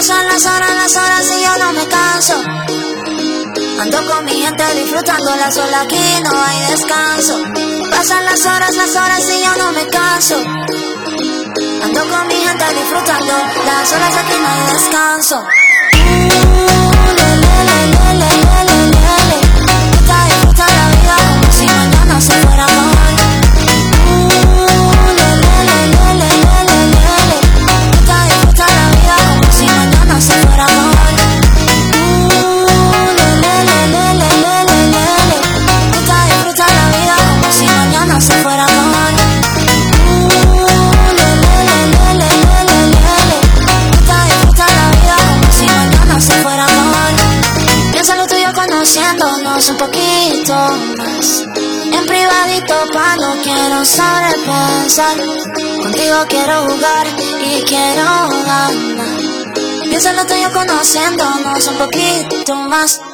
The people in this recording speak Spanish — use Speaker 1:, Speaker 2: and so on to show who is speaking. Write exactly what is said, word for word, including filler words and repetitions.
Speaker 1: Pasan las horas, las horas y yo no me canso. Ando con mi gente disfrutando la sola, aquí no hay descanso. Pasan las horas, las horas y yo no me canso. Ando con mi gente disfrutando las olas, aquí no hay descanso. Uh, le, le, le, le, le, le, le, le. Disfruta, disfruta la vida como si mañana se fuera mal. Uh, le, le, le, le, le, le, le, le. Disfruta, disfruta la vida como si mañana se fuera mal. Uh, le, le, le, le, le, le, le, le. Disfruta, disfruta la vida como si mañana se fuera mal. Conociéndonos un poquito más en privadito, pa' no quiero sobrepensar. Contigo quiero jugar y quiero ganar. Piensa en lo tuyo conociéndonos un poquito más.